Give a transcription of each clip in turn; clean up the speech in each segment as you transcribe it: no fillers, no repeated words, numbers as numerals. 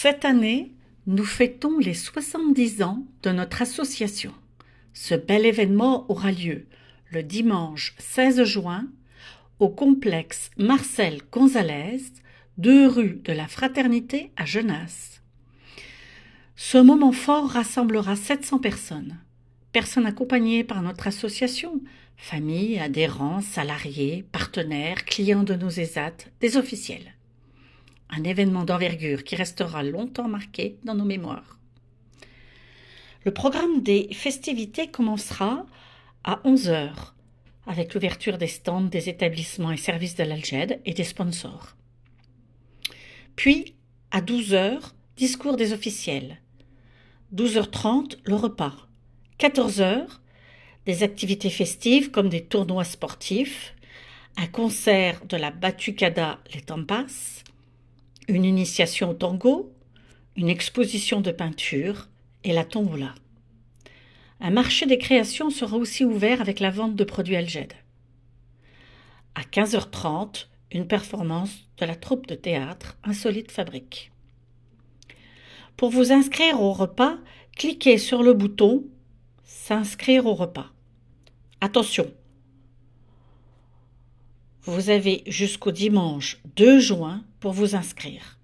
Cette année, nous fêtons les 70 ans de notre association. Ce bel événement aura lieu le dimanche 16 juin au complexe Marcel Gonzalez, 2 rue de la Fraternité à Genasse. Ce moment fort rassemblera 700 personnes. Personnes accompagnées par notre association, familles, adhérents, salariés, partenaires, clients de nos ESAT, des officiels. Un événement d'envergure qui restera longtemps marqué dans nos mémoires. Le programme des festivités commencera à 11 heures, avec l'ouverture des stands des établissements et services de l'Alged et des sponsors. Puis, à 12 heures, discours des officiels. 12h30, le repas. 14 heures, des activités festives comme des tournois sportifs, un concert de la Batucada Les Tampas, une initiation au tango, une exposition de peinture et la tombola. Un marché des créations sera aussi ouvert avec la vente de produits Alged. À 15h30, une performance de la troupe de théâtre Insolite Fabrique. Pour vous inscrire au repas, cliquez sur le bouton « S'inscrire au repas ». Attention, vous avez jusqu'au dimanche 2 juin pour vous inscrire.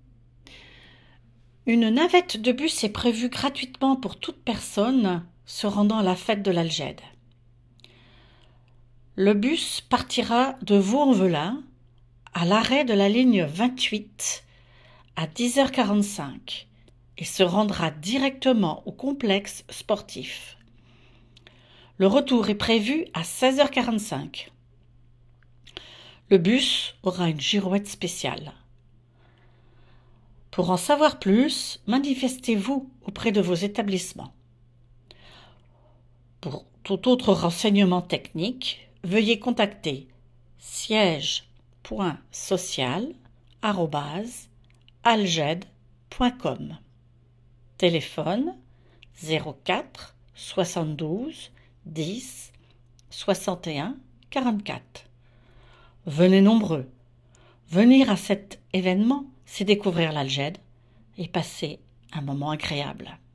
Une navette de bus est prévue gratuitement pour toute personne se rendant à la fête de l'Alged. Le bus partira de Vaux-en-Velin à l'arrêt de la ligne 28 à 10h45 et se rendra directement au complexe sportif. Le retour est prévu à 16h45. Le bus aura une girouette spéciale. Pour en savoir plus, manifestez-vous auprès de vos établissements. Pour tout autre renseignement technique, veuillez contacter siège.social@alged.com. Téléphone 04 72 10 61 44. Venez nombreux. Venir à cet événement, c'est découvrir l'Alged et passer un moment agréable.